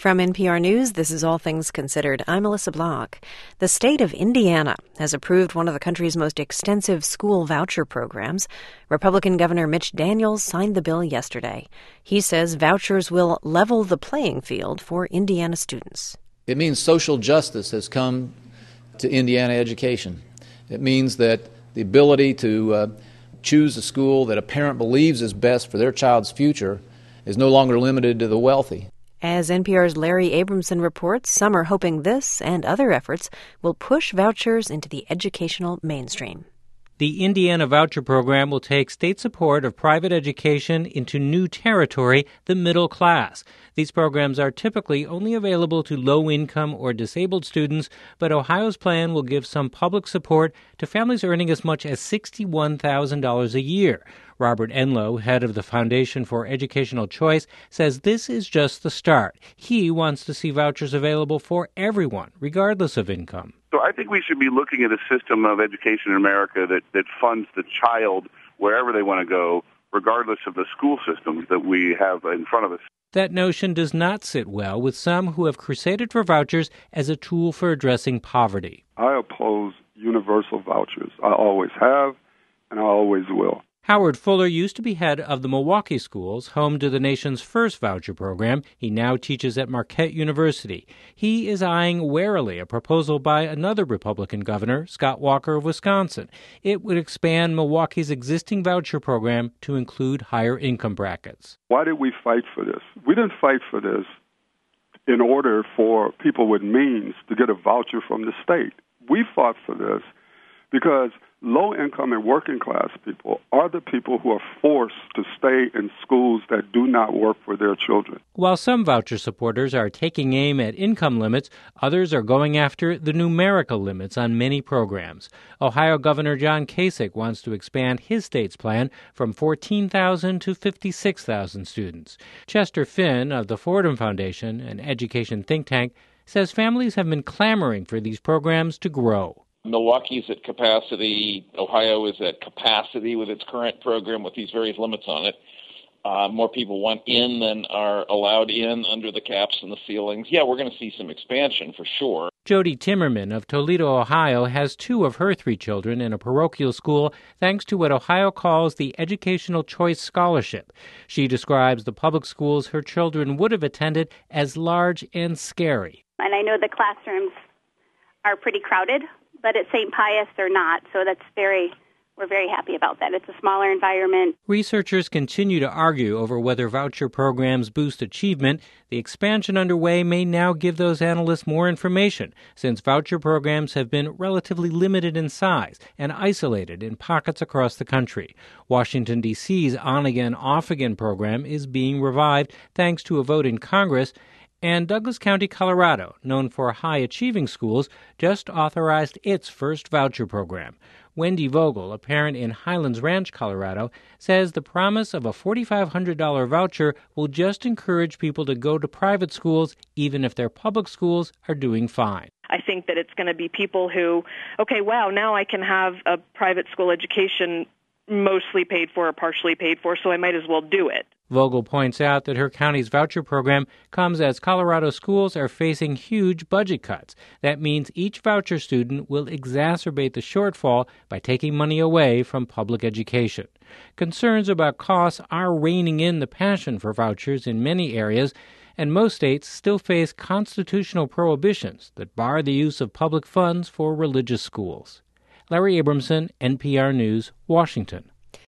From NPR News, this is All Things Considered. I'm Melissa Block. The state of Indiana has approved one of the country's most extensive school voucher programs. Republican Governor Mitch Daniels signed the bill yesterday. He says vouchers will level the playing field for Indiana students. It means social justice has come to Indiana education. It means that the ability to choose a school that a parent believes is best for their child's future is no longer limited to the wealthy. As NPR's Larry Abramson reports, some are hoping this and other efforts will push vouchers into the educational mainstream. The Indiana voucher program will take state support of private education into new territory, the middle class. These programs are typically only available to low-income or disabled students, but Ohio's plan will give some public support to families earning as much as $61,000 a year. Robert Enlow, head of the Foundation for Educational Choice, says this is just the start. He wants to see vouchers available for everyone, regardless of income. So I think we should be looking at a system of education in America that funds the child wherever they want to go, regardless of the school systems that we have in front of us. That notion does not sit well with some who have crusaded for vouchers as a tool for addressing poverty. I oppose universal vouchers. I always have, and I always will. Howard Fuller used to be head of the Milwaukee schools, home to the nation's first voucher program. He now teaches at Marquette University. He is eyeing warily a proposal by another Republican governor, Scott Walker of Wisconsin. It would expand Milwaukee's existing voucher program to include higher income brackets. Why did we fight for this? We didn't fight for this in order for people with means to get a voucher from the state. We fought for this because low-income and working-class people are the people who are forced to stay in schools that do not work for their children. While some voucher supporters are taking aim at income limits, others are going after the numerical limits on many programs. Ohio Governor John Kasich wants to expand his state's plan from 14,000 to 56,000 students. Chester Finn of the Fordham Foundation, an education think tank, says families have been clamoring for these programs to grow. Milwaukee's at capacity. Ohio is at capacity with its current program with these various limits on it. More people want in than are allowed in under the caps and the ceilings. Yeah, we're going to see some expansion for sure. Jody Timmerman of Toledo, Ohio, has 2 of her 3 children in a parochial school thanks to what Ohio calls the Educational Choice Scholarship. She describes the public schools her children would have attended as large and scary. And I know the classrooms are pretty crowded, but at St. Pius they're not, so we're very happy about that. It's a smaller environment. Researchers continue to argue over whether voucher programs boost achievement. The expansion underway may now give those analysts more information, since voucher programs have been relatively limited in size and isolated in pockets across the country. Washington, D.C.'s on-again, off-again program is being revived thanks to a vote in Congress. And Douglas County, Colorado, known for high-achieving schools, just authorized its first voucher program. Wendy Vogel, a parent in Highlands Ranch, Colorado, says the promise of a $4,500 voucher will just encourage people to go to private schools, even if their public schools are doing fine. I think that it's going to be people who, okay, wow, now I can have a private school education mostly paid for or partially paid for, so I might as well do it. Vogel points out that her county's voucher program comes as Colorado schools are facing huge budget cuts. That means each voucher student will exacerbate the shortfall by taking money away from public education. Concerns about costs are reining in the passion for vouchers in many areas, and most states still face constitutional prohibitions that bar the use of public funds for religious schools. Larry Abramson, NPR News, Washington.